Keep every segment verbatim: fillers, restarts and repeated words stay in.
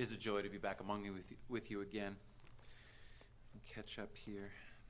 is a joy to be back among you with, with you again. Catch up here.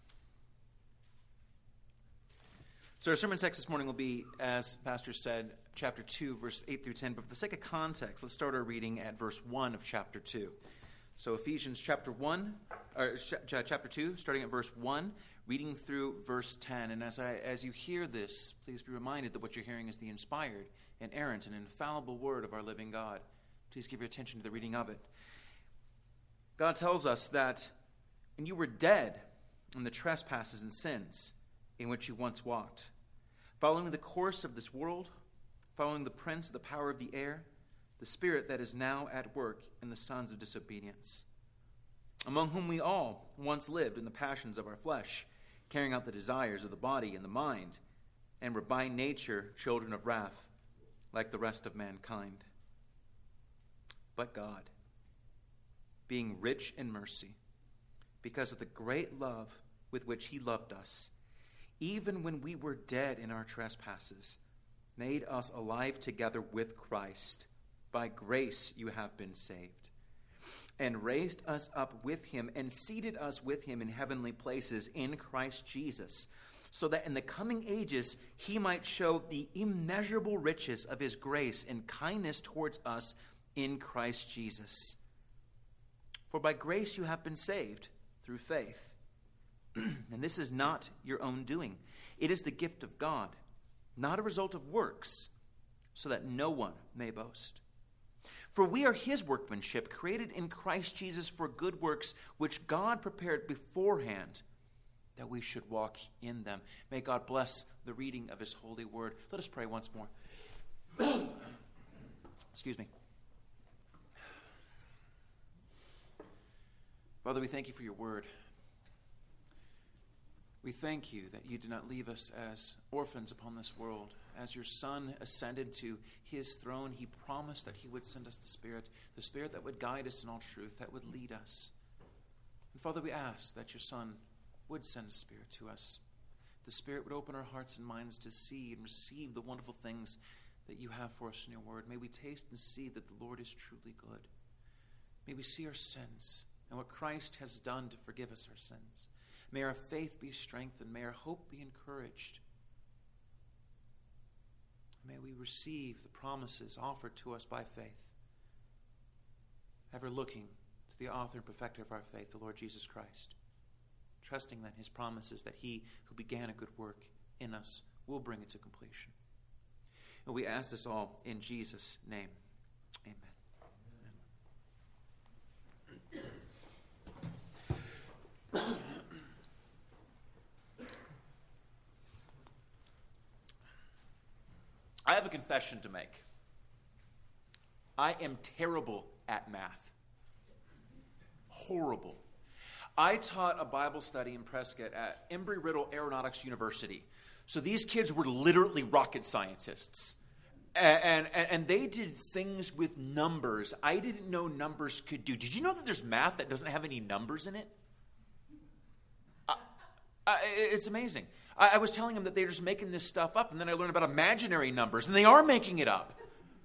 So our sermon text this morning will be, as Pastor said, chapter two, verse eight through ten. But for the sake of context, let's start our reading at verse one of chapter two. So Ephesians chapter one, or chapter two, starting at verse one, reading through verse ten. And as I, as you hear this, please be reminded that what you're hearing is the inspired, inerrant, and infallible word of our living God. Please give your attention to the reading of it. God tells us that, and you were dead in the trespasses and sins in which you once walked, following the course of this world, following the prince of the power of the air, the spirit that is now at work in the sons of disobedience, among whom we all once lived in the passions of our flesh, carrying out the desires of the body and the mind, and were by nature children of wrath, like the rest of mankind. But God, being rich in mercy, because of the great love with which he loved us, even when we were dead in our trespasses, made us alive together with Christ. By grace you have been saved, and raised us up with him, and seated us with him in heavenly places in Christ Jesus, so that in the coming ages he might show the immeasurable riches of his grace and kindness towards us in Christ Jesus. For by grace you have been saved through faith. And this is not your own doing. It is the gift of God, not a result of works, so that no one may boast. For we are his workmanship, created in Christ Jesus for good works, which God prepared beforehand that we should walk in them. May God bless the reading of his holy word. Let us pray once more. Excuse me. Father, we thank you for your word. We thank you that you did not leave us as orphans upon this world. As your Son ascended to his throne, he promised that he would send us the Spirit, the Spirit that would guide us in all truth, that would lead us. And Father, we ask that your Son would send a Spirit to us. The Spirit would open our hearts and minds to see and receive the wonderful things that you have for us in your word. May we taste and see that the Lord is truly good. May we see our sins and what Christ has done to forgive us our sins. May our faith be strengthened. May our hope be encouraged. May we receive the promises offered to us by faith, ever looking to the author and perfecter of our faith, the Lord Jesus Christ, trusting that his promises, that he who began a good work in us will bring it to completion. And we ask this all in Jesus' name. Amen. I have a confession to make. I am terrible at math. Horrible. I taught a Bible study in Prescott at Embry-Riddle Aeronautics University. So these kids were literally rocket scientists. And, and, and they did things with numbers I didn't know numbers could do. Did you know that there's math that doesn't have any numbers in it? Uh, uh, it's amazing. I was telling them that they're just making this stuff up, and then I learned about imaginary numbers, and they are making it up.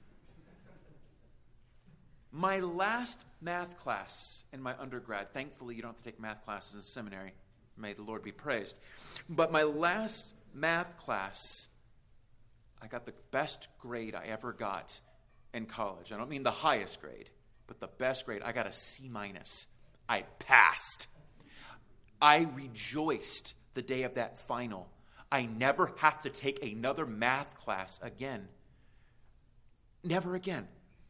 My last math class in my undergrad, thankfully you don't have to take math classes in seminary, may the Lord be praised, but my last math class, I got the best grade I ever got in college. I don't mean the highest grade, but the best grade. I got a C minus. I passed. I rejoiced the day of that final. I never have to take another math class again. Never again.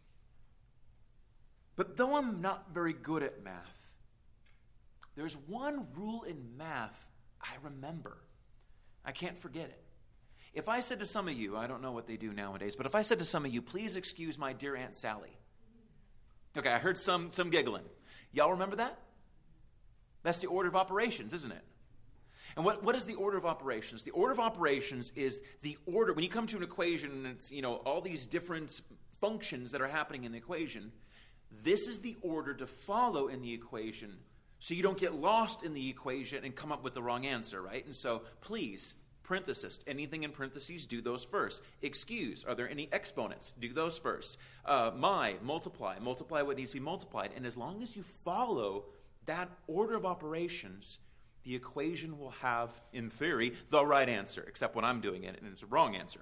But though I'm not very good at math, there's one rule in math I remember. I can't forget it. If I said to some of you, I don't know what they do nowadays, but if I said to some of you, please excuse my dear Aunt Sally. Okay, I heard some, some giggling. Y'all remember that? That's the order of operations, isn't it? And what, what is the order of operations? The order of operations is the order. When you come to an equation and it's, you know, all these different functions that are happening in the equation, this is the order to follow in the equation so you don't get lost in the equation and come up with the wrong answer, right? And so please Parenthesis, anything in parentheses, do those first. Excuse, are there any exponents? Do those first. Uh, my, multiply, multiply what needs to be multiplied. And as long as you follow that order of operations, the equation will have, in theory, the right answer, except when I'm doing it and it's a wrong answer.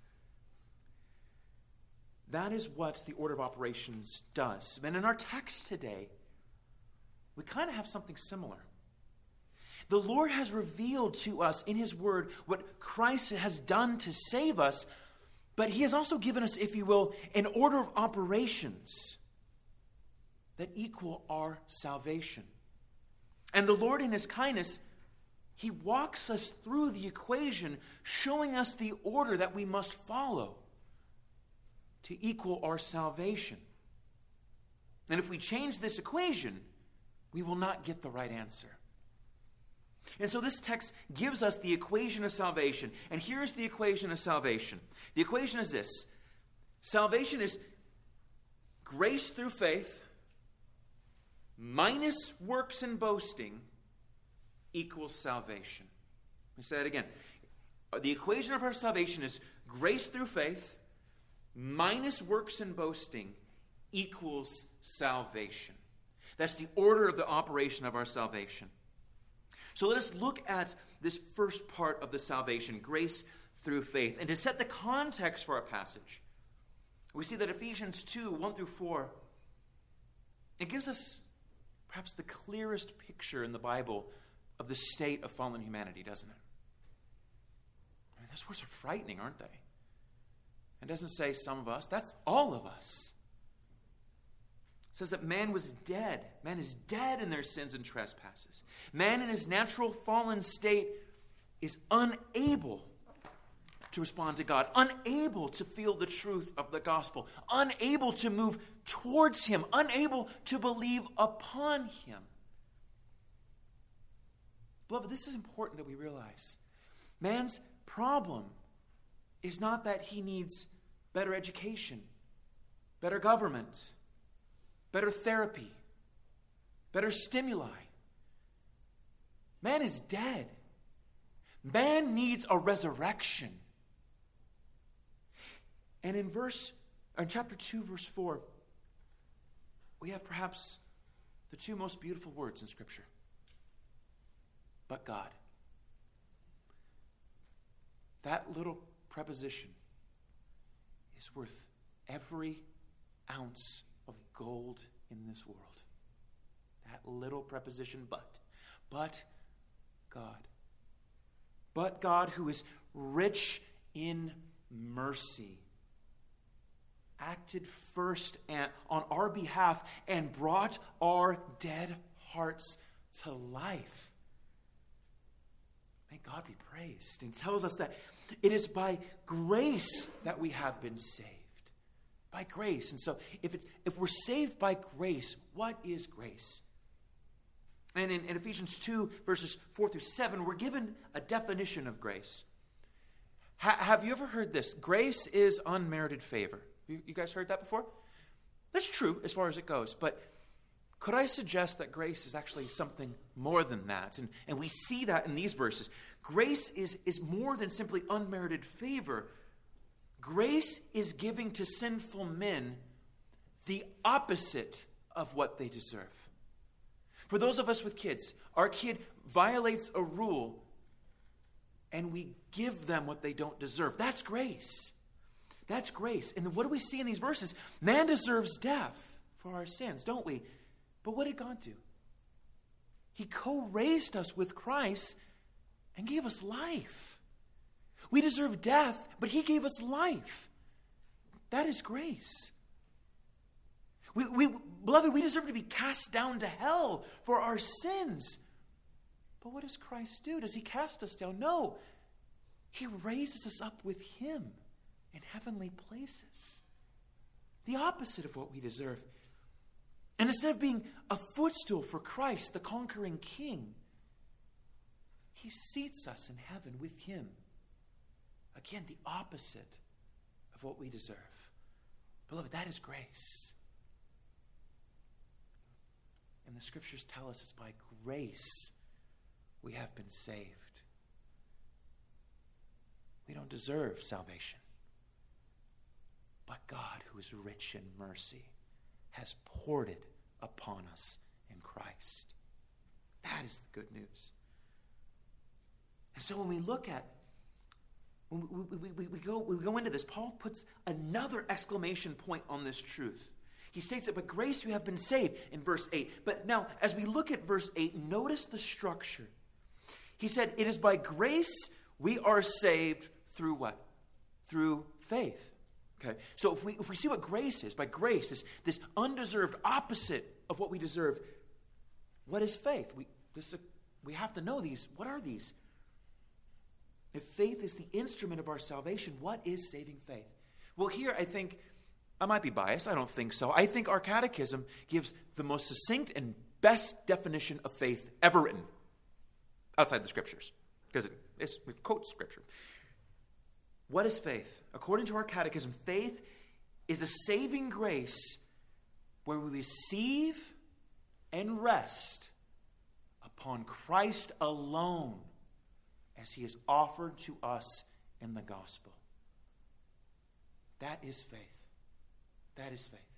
That is what the order of operations does. And in our text today, we kind of have something similar. The Lord has revealed to us in His Word what Christ has done to save us, but He has also given us, if you will, an order of operations that equal our salvation. And the Lord, in His kindness, He walks us through the equation, showing us the order that we must follow to equal our salvation. And if we change this equation, we will not get the right answer. And so this text gives us the equation of salvation. And here's the equation of salvation. The equation is this. Salvation is grace through faith minus works and boasting equals salvation. Let me say that again. The equation of our salvation is grace through faith minus works and boasting equals salvation. That's the order of the operation of our salvation. So let us look at this first part of the salvation, grace through faith. And to set the context for our passage, we see that Ephesians two, one through four, it gives us perhaps the clearest picture in the Bible of the state of fallen humanity, doesn't it? I mean, those words are frightening, aren't they? It doesn't say some of us, that's all of us. It says that man was dead. Man is dead in their sins and trespasses. Man in his natural fallen state is unable to respond to God, unable to feel the truth of the gospel, unable to move towards Him, unable to believe upon Him. Beloved, this is important that we realize. Man's problem is not that he needs better education, better government, better therapy, better stimuli. Man is dead. Man needs a resurrection. And in verse, or in chapter two, verse four, we have perhaps the two most beautiful words in Scripture. But God. That little preposition is worth every ounce of gold in this world. That little preposition, but. But God. But God, who is rich in mercy, acted first on our behalf and brought our dead hearts to life. May God be praised. And tells us that it is by grace that we have been saved. By grace. And so if it's, if we're saved by grace, what is grace? And in, in Ephesians two, verses four through seven, we're given a definition of grace. Ha, have you ever heard this? Grace is unmerited favor. You, you guys heard that before? That's true as far as it goes. But could I suggest that grace is actually something more than that? And, and we see that in these verses. Grace is, is more than simply unmerited favor. Grace is giving to sinful men the opposite of what they deserve. For those of us with kids, our kid violates a rule and we give them what they don't deserve. That's grace. That's grace. And what do we see in these verses? Man deserves death for our sins, don't we? But what did God do? He co-raised us with Christ and gave us life. We deserve death, but He gave us life. That is grace. We, we, beloved, we deserve to be cast down to hell for our sins. But what does Christ do? Does He cast us down? No. He raises us up with Him in heavenly places. The opposite of what we deserve. And instead of being a footstool for Christ, the conquering King, He seats us in heaven with Him. Again, the opposite of what we deserve. Beloved, that is grace. And the Scriptures tell us it's by grace we have been saved. We don't deserve salvation. But God, who is rich in mercy, has poured it upon us in Christ. That is the good news. And so when we look at, when we, we, we, we, go, we go into this, Paul puts another exclamation point on this truth. He states that, but grace you have been saved in verse eight. But now, as we look at verse eight, notice the structure. He said, it is by grace we are saved through what? Through faith. Okay, so if we if we see what grace is, by grace, this, this undeserved opposite of what we deserve, what is faith? We, this, we have to know these. What are these? If faith is the instrument of our salvation, what is saving faith? Well, here I think, I might be biased, I don't think so. I think our catechism gives the most succinct and best definition of faith ever written outside the scriptures, because it, it's, it quotes scripture. What is faith? According to our catechism, faith is a saving grace where we receive and rest upon Christ alone as he is offered to us in the gospel. That is faith. That is faith.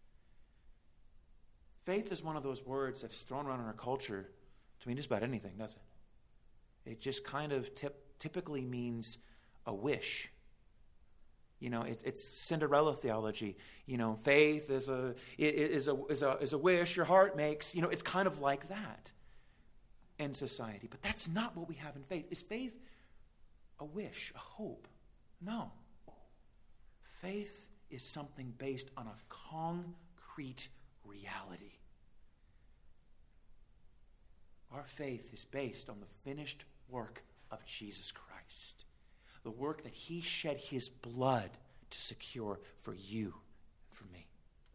Faith is one of those words that's thrown around in our culture to mean just about anything, doesn't it? It just kind of tip, typically means a wish. You know, it, it's Cinderella theology. You know, faith is a, it, is a is a is a wish your heart makes. You know, it's kind of like that in society. But that's not what we have in faith. Is faith a wish, a hope? No. Faith is something based on a concrete reality. Our faith is based on the finished work of Jesus Christ. The work that he shed his blood to secure for you and for me.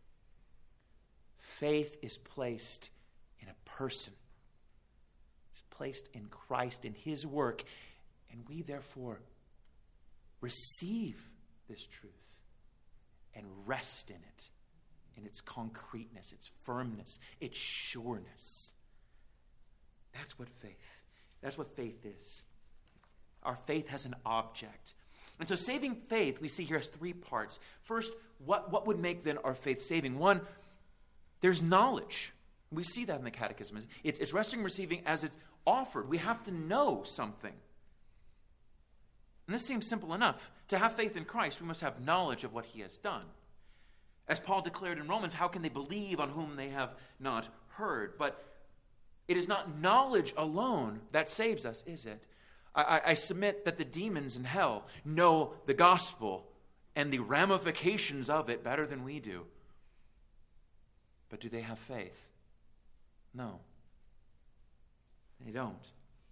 Faith is placed in a person. It's placed in Christ, in his work, and we therefore receive this truth and rest in it, in its concreteness, its firmness, its sureness. That's what faith, that's what faith is. Our faith has an object. And so saving faith, we see here, has three parts. First, what, what would make then our faith saving? One, there's knowledge. We see that in the catechism. It's, it's resting and receiving as it's offered. We have to know something. And this seems simple enough. To have faith in Christ, we must have knowledge of what he has done. As Paul declared in Romans, how can they believe on whom they have not heard? But it is not knowledge alone that saves us, is it? I, I submit that the demons in hell know the gospel and the ramifications of it better than we do. But do they have faith? No. They don't.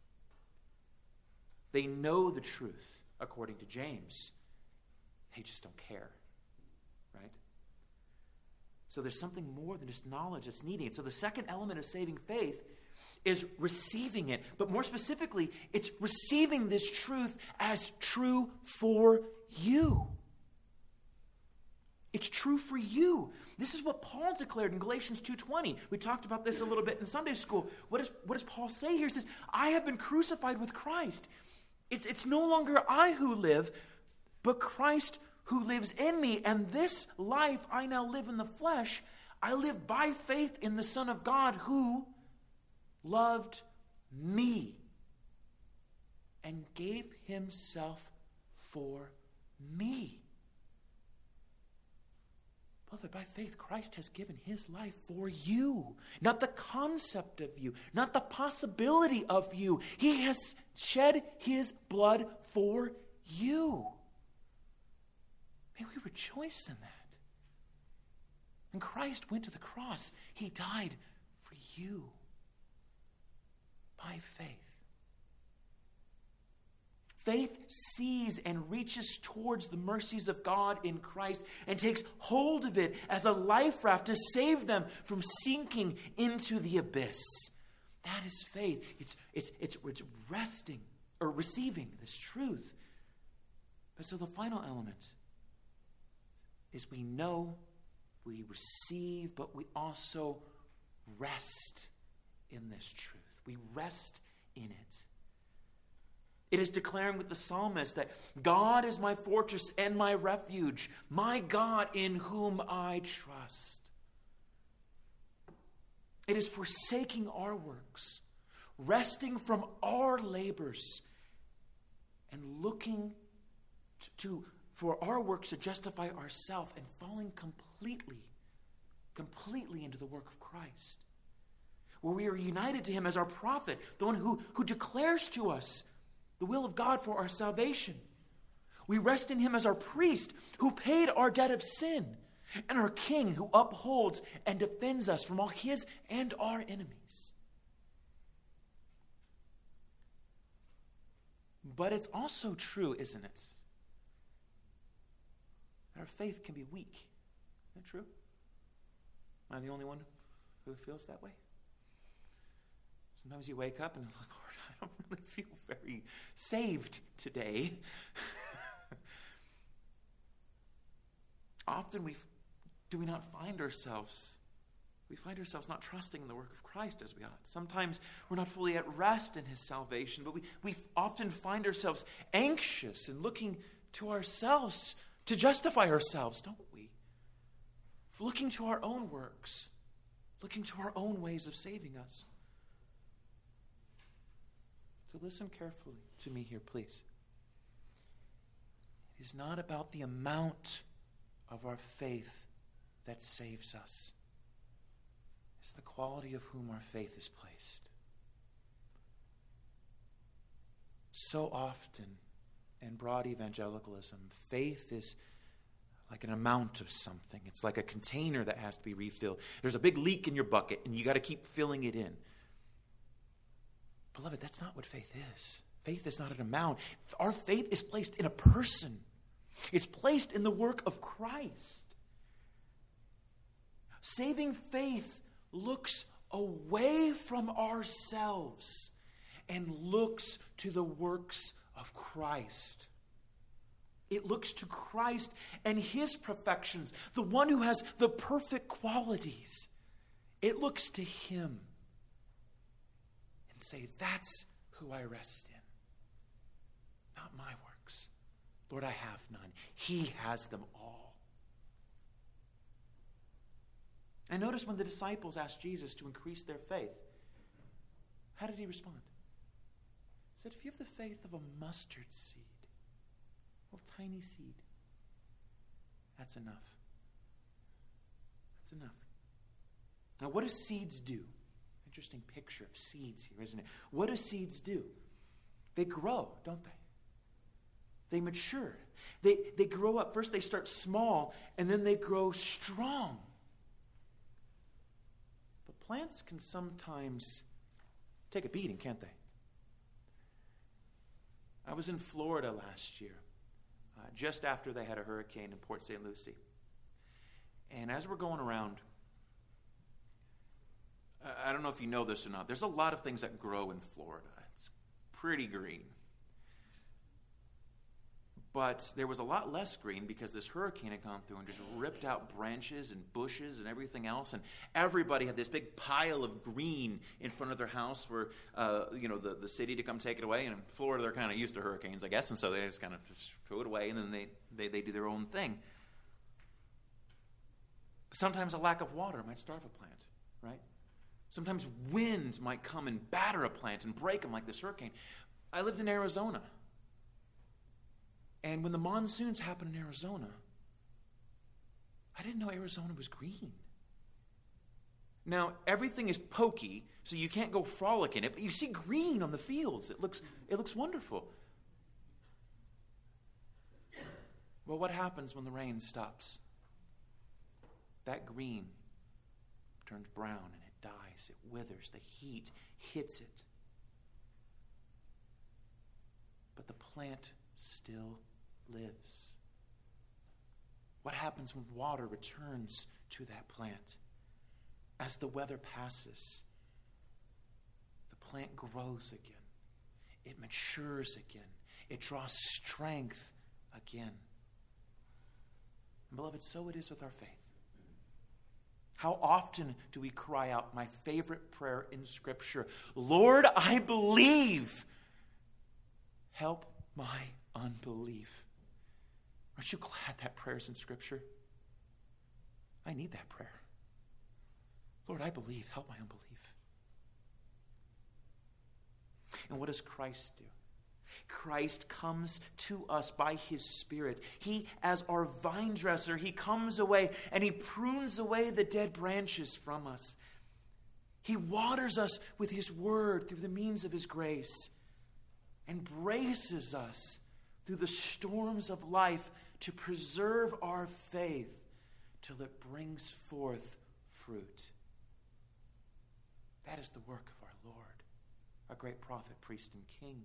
They know the truth, according to James. They just don't care. Right? So there's something more than just knowledge that's needed. So the second element of saving faith is receiving it. But more specifically, it's receiving this truth as true for you. It's true for you. This is what Paul declared in Galatians two twenty. We talked about this a little bit in Sunday school. What, is, what does Paul say here? He says, I have been crucified with Christ. It's, it's no longer I who live, but Christ who lives in me. And this life I now live in the flesh, I live by faith in the Son of God who loved me and gave himself for me. Beloved, by faith, Christ has given his life for you. Not the concept of you, not the possibility of you. He has shed his blood for you. May we rejoice in that. When Christ went to the cross, he died for you. By faith. Faith sees and reaches towards the mercies of God in Christ and takes hold of it as a life raft to save them from sinking into the abyss. That is faith. It's, it's, it's, it's resting or receiving this truth. But so the final element is we know, we receive, but we also rest in this truth. We rest in it. It is declaring with the psalmist that God is my fortress and my refuge, my God in whom I trust. It is forsaking our works, resting from our labors, and looking to, to for our works to justify ourselves and falling completely, completely into the work of Christ, where we are united to him as our prophet, the one who, who declares to us the will of God for our salvation. We rest in him as our priest who paid our debt of sin, and our king who upholds and defends us from all his and our enemies. But it's also true, isn't it, that our faith can be weak. Isn't that true? Am I the only one who feels that way? Sometimes you wake up and you're like, Lord, I don't really feel very saved today. Often we do we not find ourselves, we find ourselves not trusting in the work of Christ as we ought. Sometimes we're not fully at rest in his salvation, but we, we often find ourselves anxious and looking to ourselves to justify ourselves, don't we? Looking to our own works, looking to our own ways of saving us. So listen carefully to me here, please. It is not about the amount of our faith that saves us. It's the quality of whom our faith is placed. So often in broad evangelicalism, faith is like an amount of something. It's like a container that has to be refilled. There's a big leak in your bucket, and you got to keep filling it in. Beloved, that's not what faith is. Faith is not an amount. Our faith is placed in a person. It's placed in the work of Christ. Saving faith looks away from ourselves and looks to the works of Christ. It looks to Christ and his perfections, the one who has the perfect qualities. It looks to him and say, that's who I rest in. Not my works. Lord, I have none. He has them all. And notice when the disciples asked Jesus to increase their faith, how did he respond? He said, if you have the faith of a mustard seed, a little tiny seed, that's enough. That's enough. Now, what do seeds do? Interesting picture of seeds here, isn't it? What do seeds do? They grow, don't they? They mature. They, they grow up. First, they start small, and then they grow strong. But plants can sometimes take a beating, can't they? I was in Florida last year, uh, just after they had a hurricane in Port Saint Lucie. And as we're going around, I don't know if you know this or not, there's a lot of things that grow in Florida. It's pretty green. But there was a lot less green because this hurricane had gone through and just ripped out branches and bushes and everything else. And everybody had this big pile of green in front of their house for uh, you know the, the city to come take it away. And in Florida, they're kind of used to hurricanes, I guess. And so they just kind of just throw it away, and then they, they, they do their own thing. But sometimes a lack of water might starve a plant, right? Sometimes wind might come and batter a plant and break them like this hurricane. I lived in Arizona. And when the monsoons happened in Arizona, I didn't know Arizona was green. Now, everything is pokey, so you can't go frolic in it, but you see green on the fields. It looks, it looks wonderful. Well, what happens when the rain stops? That green turns brown and it dies. It withers. The heat hits it. But the plant still lives. What happens when water returns to that plant? As the weather passes, the plant grows again. It matures again. It draws strength again. And beloved, so it is with our faith. How often do we cry out, my favorite prayer in Scripture, Lord, I believe. help my unbelief. Aren't you glad that prayer's in Scripture? I need that prayer. Lord, I believe. Help my unbelief. And what does Christ do? Christ comes to us by his Spirit. He, as our vine dresser, he comes away and he prunes away the dead branches from us. He waters us with his word through the means of his grace and braces us through the storms of life to preserve our faith till it brings forth fruit. That is the work of our Lord, our great prophet, priest, and king.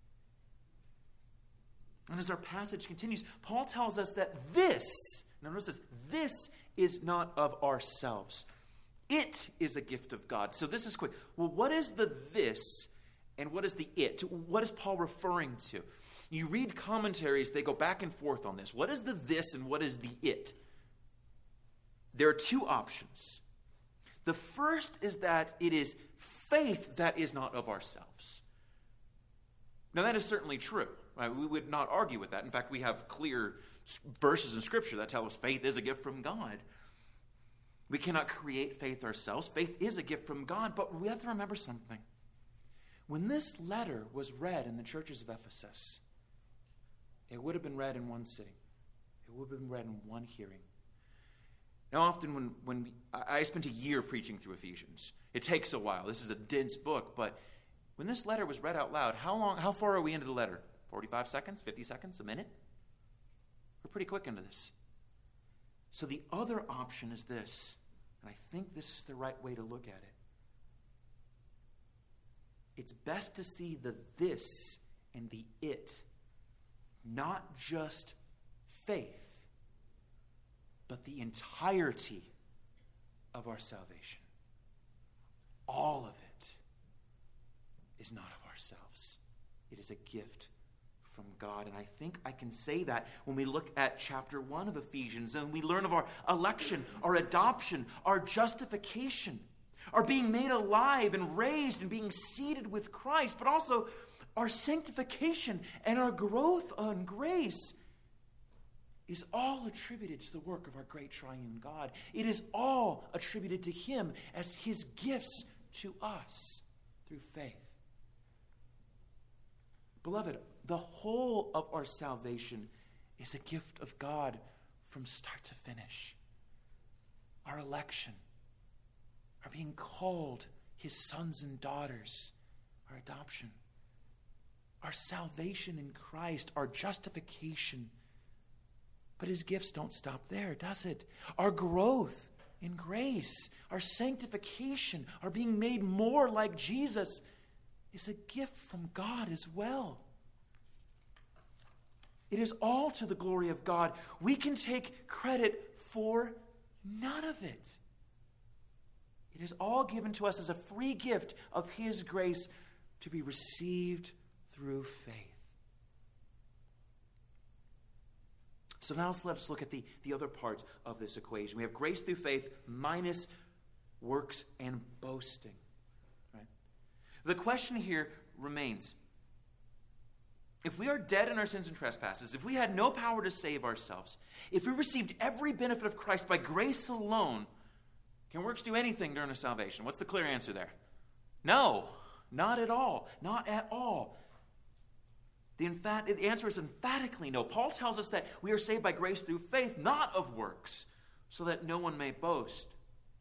And as our passage continues, Paul tells us that this, now notice this, this is not of ourselves. It is a gift of God. So this is quick. Well, what is the this and what is the it? What is Paul referring to? You read commentaries, they go back and forth on this. What is the this and what is the it? There are two options. The first is that it is faith that is not of ourselves. Now that is certainly true. Right? We would not argue with that. In fact, we have clear verses in Scripture that tell us faith is a gift from God. We cannot create faith ourselves. Faith is a gift from God, but we have to remember something. When this letter was read in the churches of Ephesus, it would have been read in one sitting. It would have been read in one hearing. Now, often when, when we, I spent a year preaching through Ephesians. It takes a while. This is a dense book, but when this letter was read out loud, how long? How far are we into the letter? forty-five seconds? fifty seconds? A minute? We're pretty quick into this. So the other option is this, and I think this is the right way to look at it. It's best to see the this and the it, not just faith, but the entirety of our salvation. All of it is not of ourselves. It is a gift from God. And I think I can say that when we look at chapter one of Ephesians and we learn of our election, our adoption, our justification, our being made alive and raised and being seated with Christ, but also our sanctification and our growth in grace is all attributed to the work of our great triune God. It is all attributed to him as his gifts to us through faith. Beloved, the whole of our salvation is a gift of God from start to finish. Our election, our being called his sons and daughters, our adoption, our salvation in Christ, our justification. But his gifts don't stop there, does it? Our growth in grace, our sanctification, our being made more like Jesus is a gift from God as well. It is all to the glory of God. We can take credit for none of it. It is all given to us as a free gift of his grace to be received through faith. So now let's look at the, the other part of this equation. We have grace through faith minus works and boasting. Right? The question here remains, if we are dead in our sins and trespasses, if we had no power to save ourselves, if we received every benefit of Christ by grace alone, can works do anything during our salvation? What's the clear answer there? No, not at all. Not at all. The, emphat- the answer is emphatically no. Paul tells us that we are saved by grace through faith, not of works, so that no one may boast.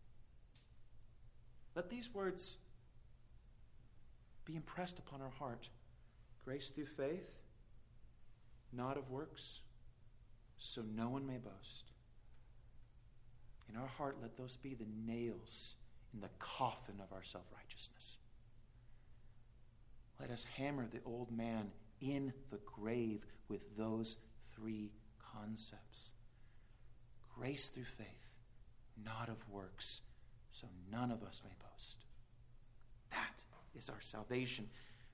Let these words be impressed upon our heart. Grace through faith, not of works, so no one may boast. In our heart, let those be the nails in the coffin of our self-righteousness. Let us hammer the old man in the grave with those three concepts. Grace through faith, not of works, so none of us may boast. That is our salvation.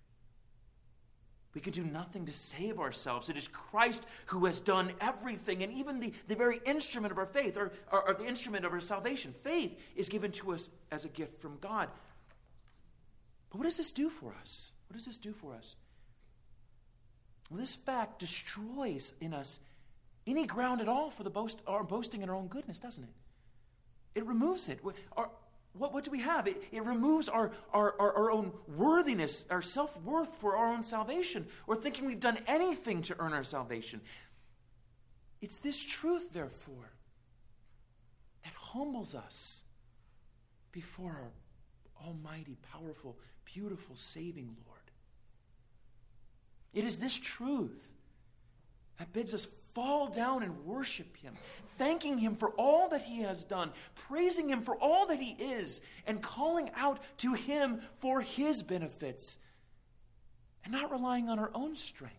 We can do nothing to save ourselves. It is Christ who has done everything, and even the, the very instrument of our faith, or, or, or the instrument of our salvation, faith, is given to us as a gift from God. But what does this do for us? What does this do for us? Well, this fact destroys in us any ground at all for the boast, our boasting in our own goodness, doesn't it? It removes it. Our, what, what do we have? It, it removes our, our, our, our own worthiness, our self-worth for our own salvation, or thinking we've done anything to earn our salvation. It's this truth, therefore, that humbles us before our almighty, powerful, beautiful, saving Lord. It is this truth that bids us fall down and worship him, thanking him for all that he has done, praising him for all that he is, and calling out to him for his benefits, and not relying on our own strength.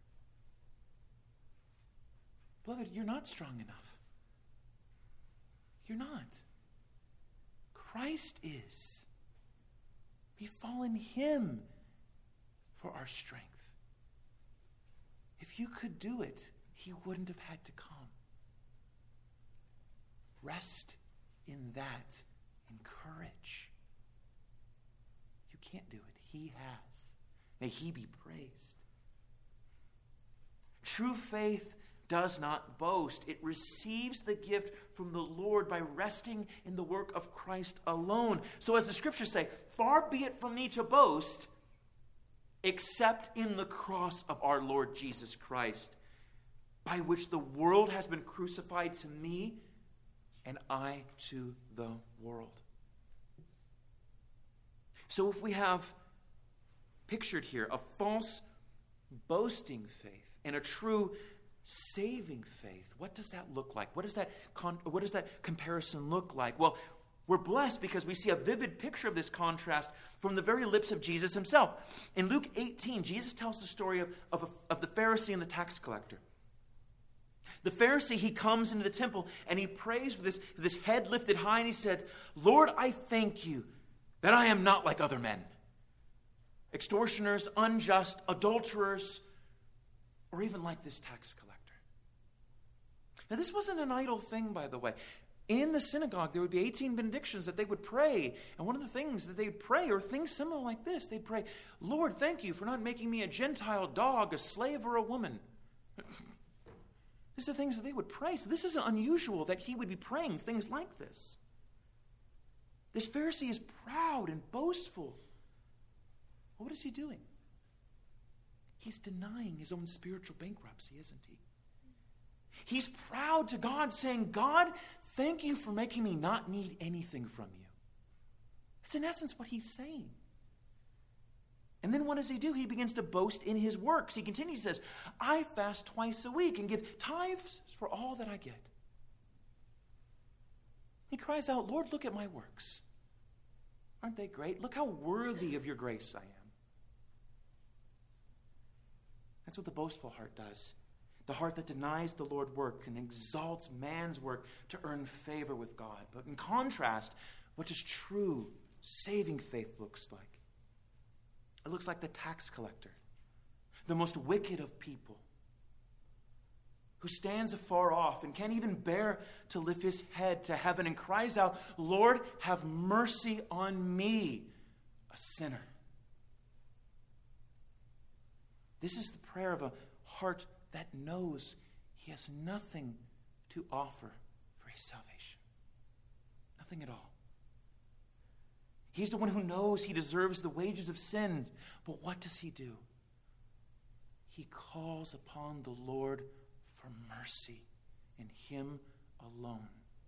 Beloved, you're not strong enough. You're not. Christ is. We fall in him for our strength. If you could do it, he wouldn't have had to come. Rest in that in courage. You can't do it. He has. May he be praised. True faith does not boast. It receives the gift from the Lord by resting in the work of Christ alone. So as the scriptures say, far be it from me to boast, except in the cross of our Lord Jesus Christ, by which the world has been crucified to me, and I to the world. So if we have pictured here a false boasting faith and a true saving faith, what does that look like? What does that con- what does that comparison look like? Well, we're blessed because we see a vivid picture of this contrast from the very lips of Jesus himself. In Luke eighteen, Jesus tells the story of, of, a, of the Pharisee and the tax collector. The Pharisee, he comes into the temple and he prays with this, this head lifted high, and he said, Lord, I thank you that I am not like other men. Extortioners, unjust, adulterers, or even like this tax collector. Now, this wasn't an idle thing, by the way. In the synagogue, there would be eighteen benedictions that they would pray. And one of the things that they would pray are things similar like this. They'd pray, Lord, thank you for not making me a Gentile dog, a slave, or a woman. These are things that they would pray. So this isn't unusual that he would be praying things like this. This Pharisee is proud and boastful. What is he doing? He's denying his own spiritual bankruptcy, isn't he? He's proud to God, saying, God, thank you for making me not need anything from you. That's in essence what he's saying. And then what does he do? He begins to boast in his works. He continues, he says, I fast twice a week and give tithes for all that I get. He cries out, Lord, look at my works. Aren't they great? Look how worthy of your grace I am. That's what the boastful heart does. The heart that denies the Lord work and exalts man's work to earn favor with God. But in contrast, what does true saving faith looks like? It looks like the tax collector, the most wicked of people, who stands afar off and can't even bear to lift his head to heaven and cries out, Lord, have mercy on me, a sinner. This is the prayer of a heart that knows he has nothing to offer for his salvation. Nothing at all. He's the one who knows he deserves the wages of sin. But what does he do? He calls upon the Lord for mercy in him alone.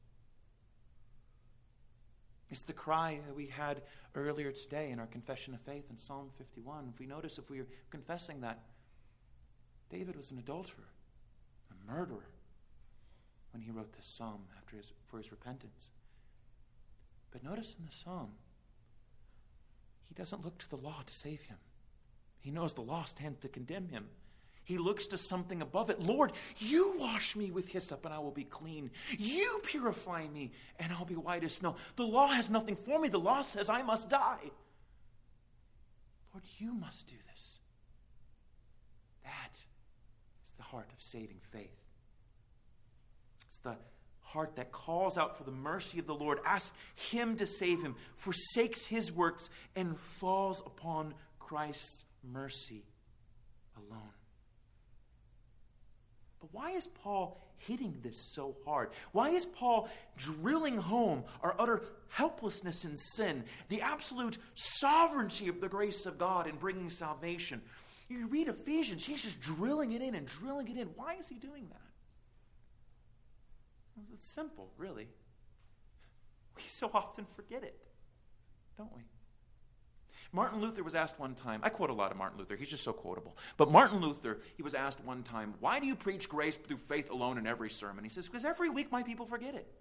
It's the cry that we had earlier today in our confession of faith in Psalm fifty-one. If we notice, if we are confessing that David was an adulterer, a murderer, when he wrote this psalm after his, for his repentance. But notice in the psalm, he doesn't look to the law to save him. He knows the law stands to condemn him. He looks to something above it. Lord, you wash me with hyssop and I will be clean. You purify me and I'll be white as snow. The law has nothing for me. The law says I must die. Lord, you must do this. That is the heart of saving faith. It's the heart that calls out for the mercy of the Lord, asks him to save him, forsakes his works, and falls upon Christ's mercy alone. But why is Paul hitting this so hard? Why is Paul drilling home our utter helplessness in sin, the absolute sovereignty of the grace of God in bringing salvation? You read Ephesians, he's just drilling it in and drilling it in. Why is he doing that? Well, it's simple, really. We so often forget it, don't we? Martin Luther was asked one time, I quote a lot of Martin Luther, he's just so quotable, but Martin Luther, he was asked one time, why do you preach grace through faith alone in every sermon? He says, because every week my people forget it.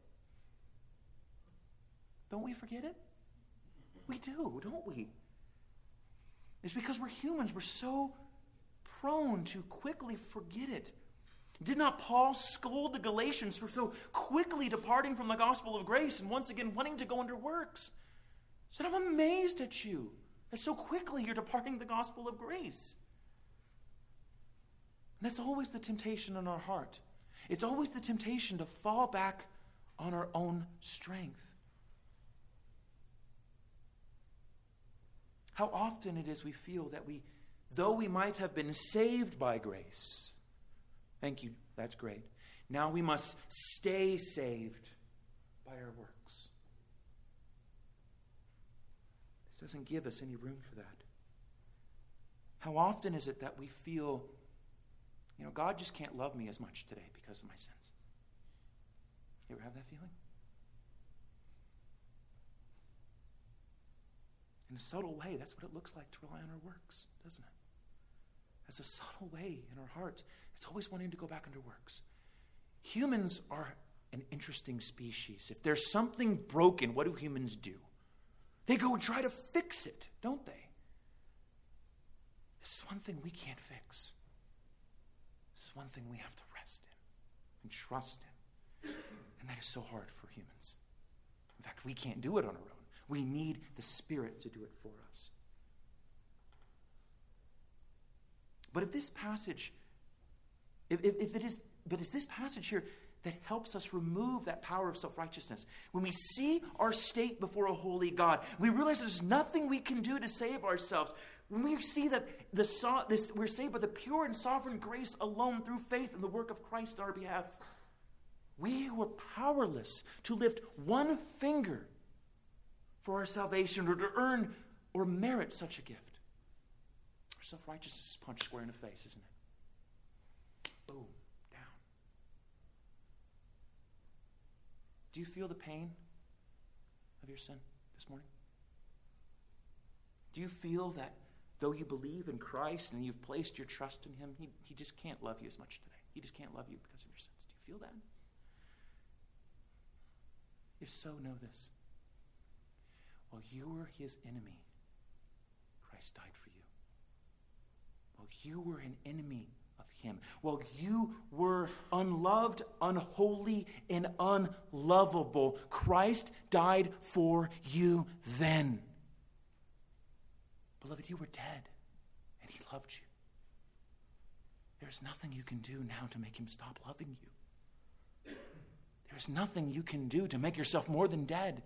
Don't we forget it? We do, don't we? It's because we're humans, we're so prone to quickly forget it. Did not Paul scold the Galatians for so quickly departing from the gospel of grace and once again wanting to go under works? He said, I'm amazed at you. That so quickly you're departing the gospel of grace. And that's always the temptation in our heart. It's always the temptation to fall back on our own strength. How often it is we feel that we, though we might have been saved by grace, thank you, that's great, now we must stay saved by our works. Doesn't give us any room for that. How often is it that we feel, you know, God just can't love me as much today because of my sins? You ever have that feeling? In a subtle way, that's what it looks like to rely on our works, doesn't it? As a subtle way in our heart, it's always wanting to go back under works. Humans are an interesting species. If there's something broken, what do humans do? They go and try to fix it, don't they? This is one thing we can't fix. This is one thing we have to rest in and trust in. And that is so hard for humans. In fact, we can't do it on our own. We need the Spirit to do it for us. But if this passage, if, if, if it is, but it's this passage here that helps us remove that power of self-righteousness. When we see our state before a holy God, we realize there's nothing we can do to save ourselves. When we see that the so, this, we're saved by the pure and sovereign grace alone through faith in the work of Christ on our behalf, we were powerless to lift one finger for our salvation or to earn or merit such a gift. Our self-righteousness is punched square in the face, isn't it? Boom. Do you feel the pain of your sin this morning? Do you feel that though you believe in Christ and you've placed your trust in Him, He, he just can't love you as much today? He just can't love you because of your sins. Do you feel that? If so, know this. While you were His enemy, Christ died for you. While you were an enemy of Him, while you were unloved, unholy, and unlovable, Christ died for you then. Beloved, you were dead, and He loved you. There's nothing you can do now to make Him stop loving you. There's nothing you can do to make yourself more than dead.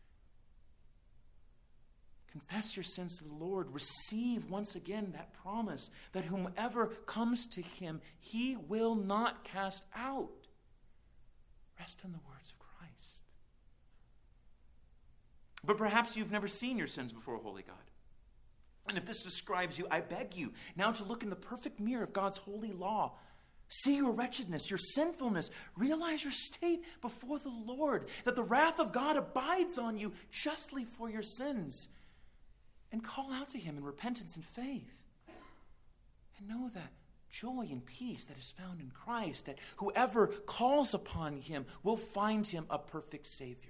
Confess your sins to the Lord. Receive once again that promise that whomever comes to Him, He will not cast out. Rest in the words of Christ. But perhaps you've never seen your sins before a holy God. And if this describes you, I beg you now to look in the perfect mirror of God's holy law. See your wretchedness, your sinfulness. Realize your state before the Lord, that the wrath of God abides on you justly for your sins. And call out to Him in repentance and faith. And know that joy and peace that is found in Christ, that whoever calls upon Him will find Him a perfect Savior.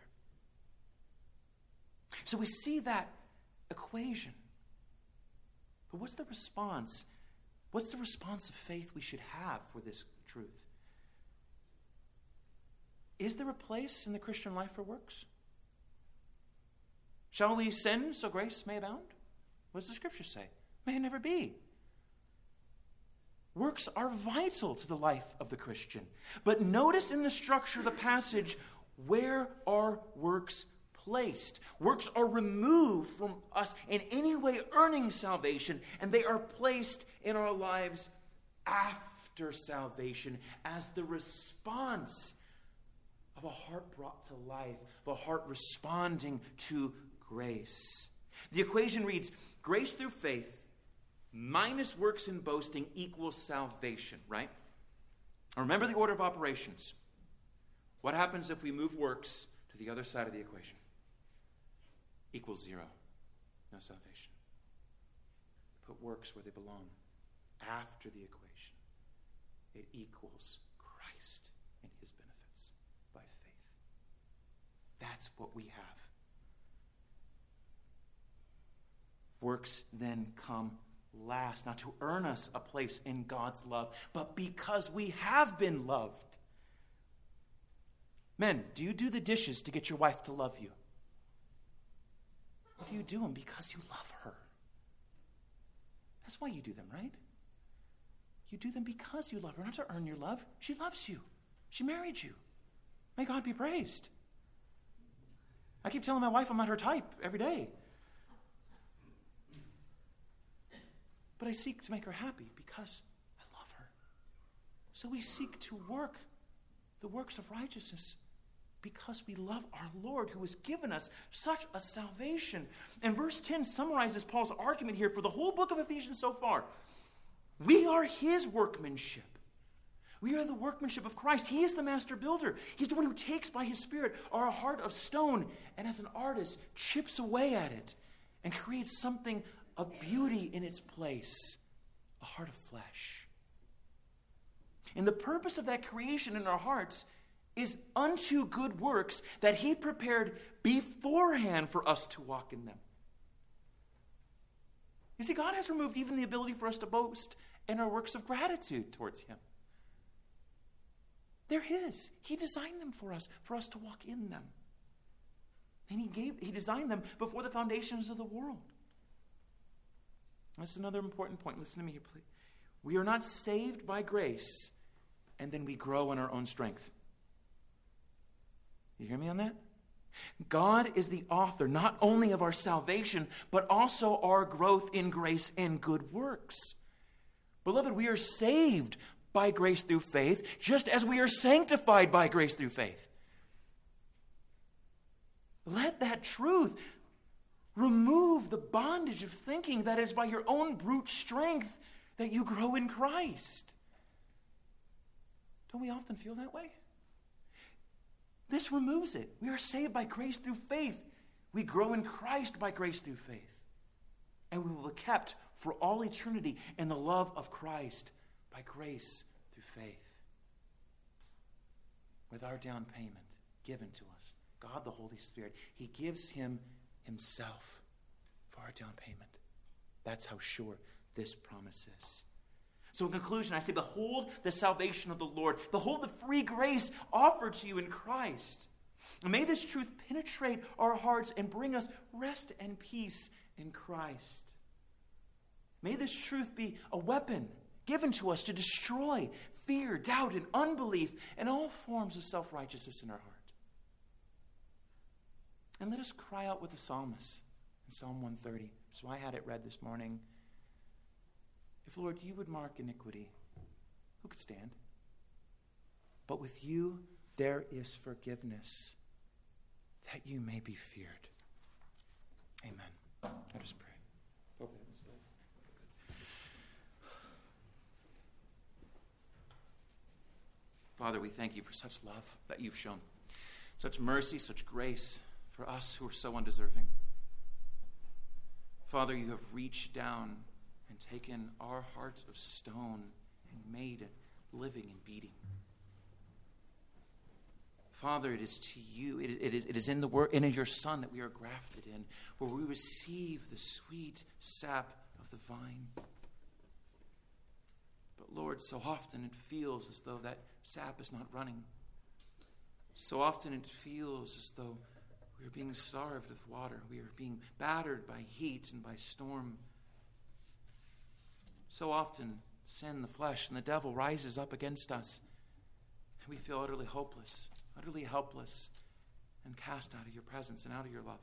So we see that equation. But what's the response? What's the response of faith we should have for this truth? Is there a place in the Christian life for works? Shall we sin so grace may abound? What does the Scripture say? May it never be. Works are vital to the life of the Christian. But notice in the structure of the passage, where are works placed? Works are removed from us in any way earning salvation, and they are placed in our lives after after salvation as the response of a heart brought to life, of a heart responding to grace. The equation reads, grace through faith minus works and boasting equals salvation, right? Remember the order of operations. What happens if we move works to the other side of the equation? Equals zero. No salvation. Put works where they belong. After the equation, it equals Christ and his benefits by faith. That's what we have. Works then come last, not to earn us a place in God's love, but because we have been loved. Men, do you do the dishes to get your wife to love you? Or do you do them because you love her? That's why you do them, right? You do them because you love her, not to earn your love. She loves you. She married you. May God be praised. I keep telling my wife I'm not her type every day. But I seek to make her happy because I love her. So we seek to work the works of righteousness because we love our Lord who has given us such a salvation. And verse ten summarizes Paul's argument here for the whole book of Ephesians so far. We are his workmanship. We are the workmanship of Christ. He is the master builder. He's the one who takes by his Spirit our heart of stone and as an artist chips away at it and creates something of beauty in its place, a heart of flesh. And the purpose of that creation in our hearts is unto good works that he prepared beforehand for us to walk in them. You see, God has removed even the ability for us to boast in our works of gratitude towards him. They're his. He designed them for us, for us to walk in them. And he gave, he designed them before the foundations of the world. That's another important point. Listen to me here, please. We are not saved by grace, and then we grow in our own strength. You hear me on that? God is the author not only of our salvation, but also our growth in grace and good works. Beloved, we are saved by grace through faith, just as we are sanctified by grace through faith. Let that truth remove the bondage of thinking that it is by your own brute strength that you grow in Christ. Don't we often feel that way? This removes it. We are saved by grace through faith. We grow in Christ by grace through faith. And we will be kept for all eternity in the love of Christ by grace through faith. With our down payment given to us, God the Holy Spirit, he gives him himself for our down payment. That's how sure this promise is. So in conclusion, I say, behold the salvation of the Lord. Behold the free grace offered to you in Christ. And may this truth penetrate our hearts and bring us rest and peace in Christ. May this truth be a weapon given to us to destroy fear, doubt, and unbelief and all forms of self-righteousness in our heart. And let us cry out with the psalmist in Psalm one thirty. So I had it read this morning. If, Lord, you would mark iniquity, who could stand? But with you there is forgiveness, that you may be feared. Amen. Let us pray. Father, we thank you for such love that you've shown, such mercy, such grace for us who are so undeserving. Father, you have reached down and taken our hearts of stone and made it living and beating. Father, it is to you, it, it, is, it is in the word, in your Son that we are grafted in, where we receive the sweet sap of the vine. But Lord, so often it feels as though that sap is not running. So often it feels as though we are being starved of water. We are being battered by heat and by storm. So often, sin, the flesh, and the devil rises up against us, and we feel utterly hopeless, utterly helpless, and cast out of your presence and out of your love.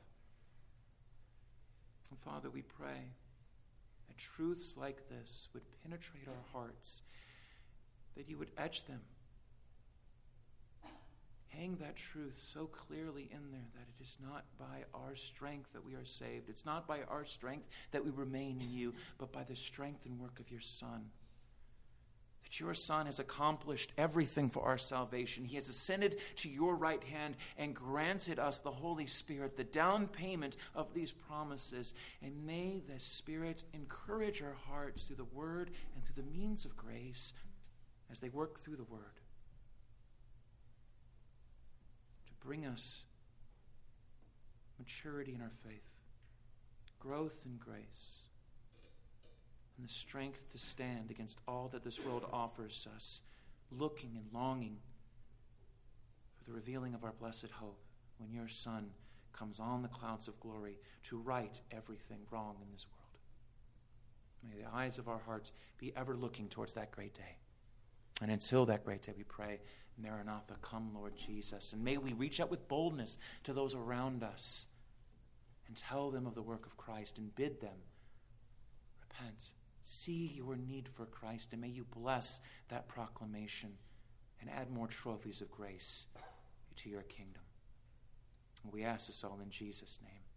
And Father, we pray that truths like this would penetrate our hearts that you would etch them. Hang that truth so clearly in there that it is not by our strength that we are saved. It's not by our strength that we remain in you, but by the strength and work of your Son. That your Son has accomplished everything for our salvation. He has ascended to your right hand and granted us the Holy Spirit, the down payment of these promises. And may the Spirit encourage our hearts through the Word and through the means of grace as they work through the Word, bring us maturity in our faith, growth in grace, and the strength to stand against all that this world offers us, looking and longing for the revealing of our blessed hope when your Son comes on the clouds of glory to right everything wrong in this world. May the eyes of our hearts be ever looking towards that great day. And until that great day, we pray, Maranatha, come, Lord Jesus. And may we reach out with boldness to those around us and tell them of the work of Christ and bid them repent. See your need for Christ, and may you bless that proclamation and add more trophies of grace to your kingdom. We ask this all in Jesus' name.